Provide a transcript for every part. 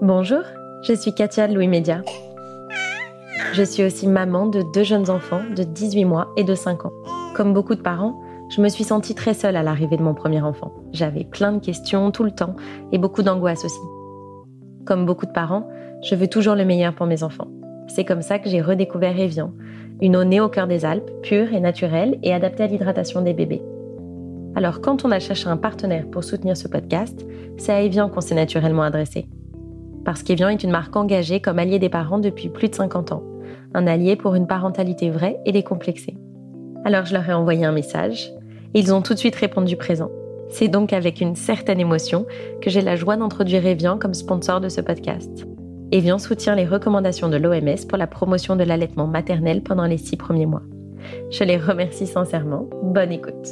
Bonjour, je suis Katia de Louis Média. Je suis aussi maman de 2 jeunes enfants de 18 mois et de 5 ans. Comme beaucoup de parents, je me suis sentie très seule à l'arrivée de mon premier enfant. J'avais plein de questions tout le temps et beaucoup d'angoisse aussi. Comme beaucoup de parents, je veux toujours le meilleur pour mes enfants. C'est comme ça que j'ai redécouvert Evian, une eau née au cœur des Alpes, pure et naturelle et adaptée à l'hydratation des bébés. Alors quand on a cherché un partenaire pour soutenir ce podcast, c'est à Evian qu'on s'est naturellement adressé. Parce qu'Evian est une marque engagée comme allié des parents depuis plus de 50 ans. Un allié pour une parentalité vraie et décomplexée. Alors je leur ai envoyé un message et ils ont tout de suite répondu présent. C'est donc avec une certaine émotion que j'ai la joie d'introduire Evian comme sponsor de ce podcast. Evian soutient les recommandations de l'OMS pour la promotion de l'allaitement maternel pendant les 6 premiers mois. Je les remercie sincèrement. Bonne écoute.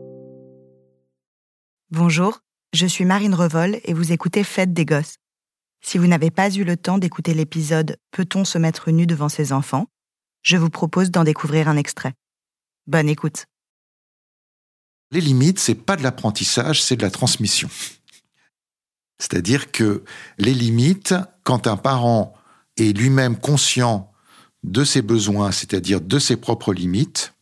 Bonjour, je suis Marine Revol et vous écoutez Fête des Gosses. Si vous n'avez pas eu le temps d'écouter l'épisode « Peut-on se mettre nu devant ses enfants ?», je vous propose d'en découvrir un extrait. Bonne écoute. Les limites, c'est pas de l'apprentissage, c'est de la transmission. C'est-à-dire que les limites, quand un parent est lui-même conscient de ses besoins, c'est-à-dire de ses propres limites,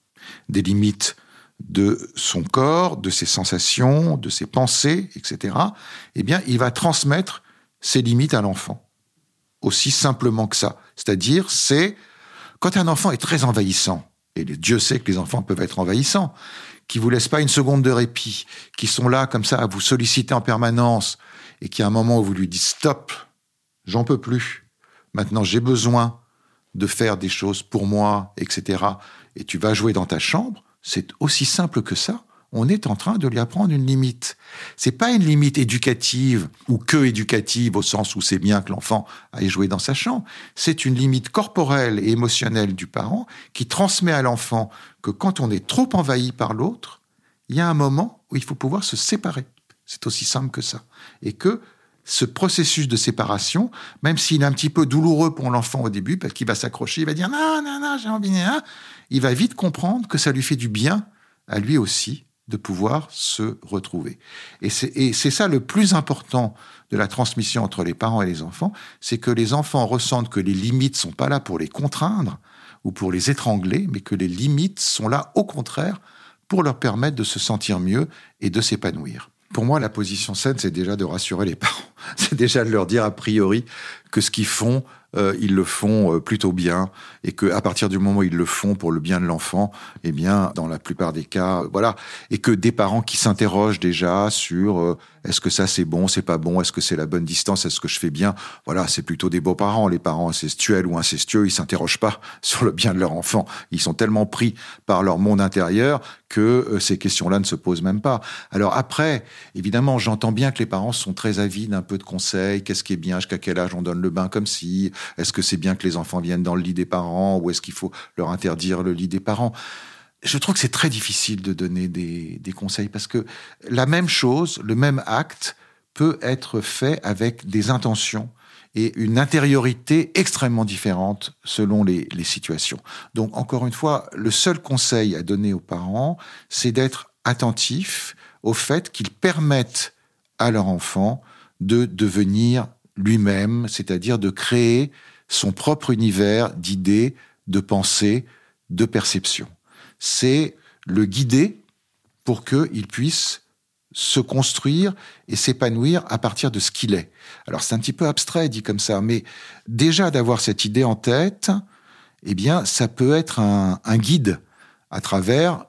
des limites de son corps, de ses sensations, de ses pensées, etc., eh bien, il va transmettre ses limites à l'enfant. Aussi simplement que ça. C'est-à-dire, c'est quand un enfant est très envahissant, et Dieu sait que les enfants peuvent être envahissants, qui vous laissent pas une seconde de répit, qui sont là comme ça à vous solliciter en permanence, et qu'il y a un moment où vous lui dites stop, j'en peux plus, maintenant j'ai besoin de faire des choses pour moi, etc., et tu vas jouer dans ta chambre, c'est aussi simple que ça. On est en train de lui apprendre une limite. C'est pas une limite éducative ou que éducative au sens où c'est bien que l'enfant aille jouer dans sa chambre. C'est une limite corporelle et émotionnelle du parent qui transmet à l'enfant que quand on est trop envahi par l'autre, il y a un moment où il faut pouvoir se séparer. C'est aussi simple que ça. Et que ce processus de séparation, même s'il est un petit peu douloureux pour l'enfant au début, parce qu'il va s'accrocher, il va dire « non, j'ai envie, hein », il va vite comprendre que ça lui fait du bien à lui aussi de pouvoir se retrouver. Et c'est ça le plus important de la transmission entre les parents et les enfants, c'est que les enfants ressentent que les limites sont pas là pour les contraindre ou pour les étrangler, mais que les limites sont là, au contraire, pour leur permettre de se sentir mieux et de s'épanouir. Pour moi, la position saine, c'est déjà de rassurer les parents. C'est déjà de leur dire a priori que ce qu'ils font, ils le font plutôt bien, et que à partir du moment où ils le font pour le bien de l'enfant, eh bien, dans la plupart des cas, voilà, et que des parents qui s'interrogent déjà sur est-ce que ça c'est bon, c'est pas bon, est-ce que c'est la bonne distance, est-ce que je fais bien, voilà, c'est plutôt des beaux parents. Les parents incestuels ou incestueux, ils s'interrogent pas sur le bien de leur enfant. Ils sont tellement pris par leur monde intérieur que ces questions-là ne se posent même pas. Alors après, évidemment, j'entends bien que les parents sont très avides d'un peu de conseils. Qu'est-ce qui est bien, jusqu'à quel âge on donne le bain comme si, est-ce que c'est bien que les enfants viennent dans le lit des parents ou est-ce qu'il faut leur interdire le lit des parents? Je trouve que c'est très difficile de donner des conseils parce que la même chose, le même acte peut être fait avec des intentions et une intériorité extrêmement différente selon les situations. Donc, encore une fois, le seul conseil à donner aux parents, c'est d'être attentif au fait qu'ils permettent à leur enfant de devenir lui-même, c'est-à-dire de créer son propre univers d'idées, de pensées, de perceptions. C'est le guider pour qu'il puisse se construire et s'épanouir à partir de ce qu'il est. Alors c'est un petit peu abstrait dit comme ça, mais déjà d'avoir cette idée en tête, eh bien ça peut être un guide à travers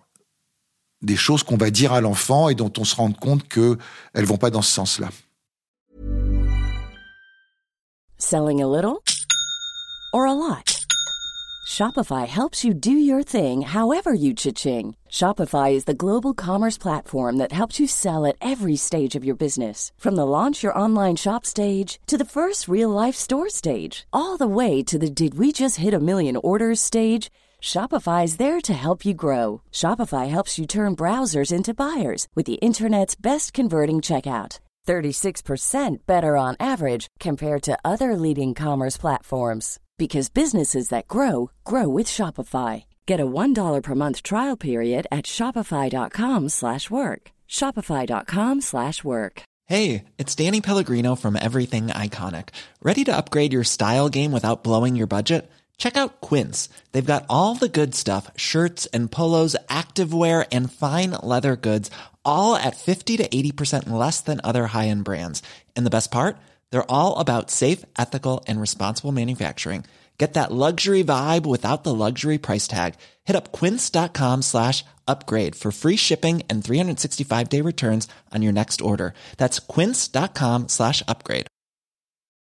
des choses qu'on va dire à l'enfant et dont on se rend compte qu'elles vont pas dans ce sens-là. Selling a little or a lot? Shopify helps you do your thing however you cha-ching. Shopify is the global commerce platform that helps you sell at every stage of your business. From the launch your online shop stage to the first real-life store stage, all the way to the did we just hit a million orders stage. Shopify is there to help you grow. Shopify helps you turn browsers into buyers with the internet's best converting checkout. 36% better on average compared to other leading commerce platforms. Because businesses that grow, grow with Shopify. Get a $1 per month trial period at shopify.com/work. Shopify.com/work. Hey, it's Danny Pellegrino from Everything Iconic. Ready to upgrade your style game without blowing your budget? Check out Quince. They've got all the good stuff, shirts and polos, activewear, and fine leather goods, all at 50 to 80% less than other high-end brands. And the best part? They're all about safe, ethical, and responsible manufacturing. Get that luxury vibe without the luxury price tag. Hit up quince.com/upgrade for free shipping and 365-day returns on your next order. That's quince.com/upgrade.